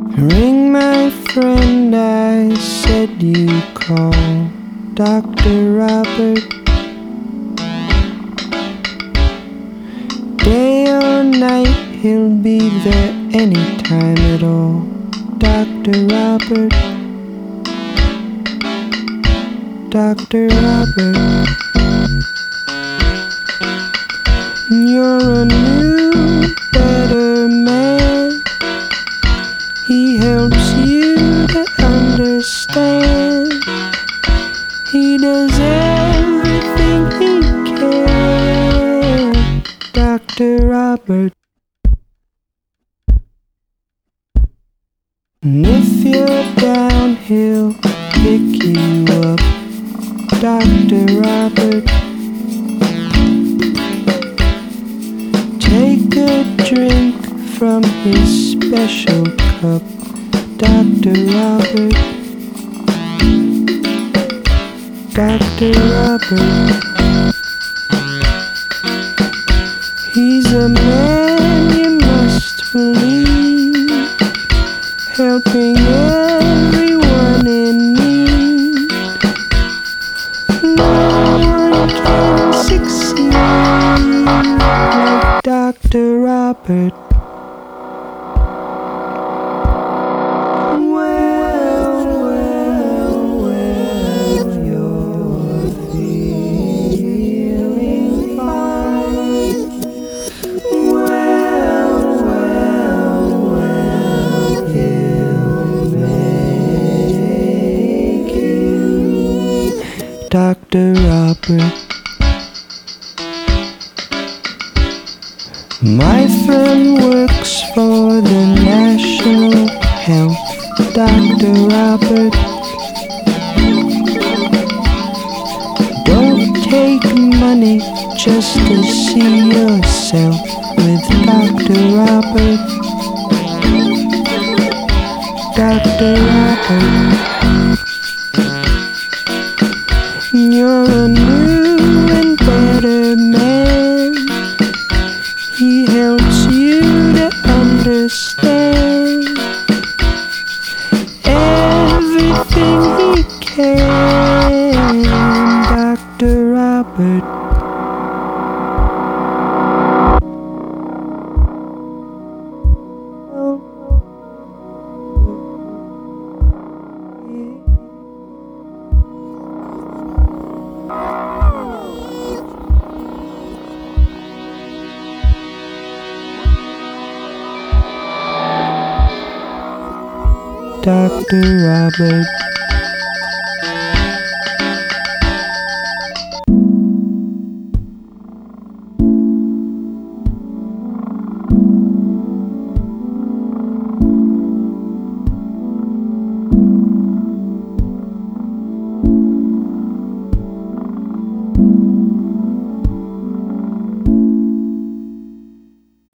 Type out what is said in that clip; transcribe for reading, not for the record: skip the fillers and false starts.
Ring, my friend, I said you call Dr. Robert. Day or night, he'll be there anytime at all. Dr. Robert, Dr. Robert. You're a new, better man. He helps you to understand. He does everything he can. Dr. Robert. And if you're down, he'll pick you up. Dr. Robert. Take a drink from his special cup. Dr. Robert. Dr. Robert. He's a man you must believe, helping everyone in need. No one can succeed like Dr. Robert. Dr. Robert. My friend works for the National Health. Dr. Robert. Don't take money just to see yourself with Dr. Robert. Dr. Robert. You're a new and better man. He helps you to understand everything he can. Dr. Robert. Dr. Robert.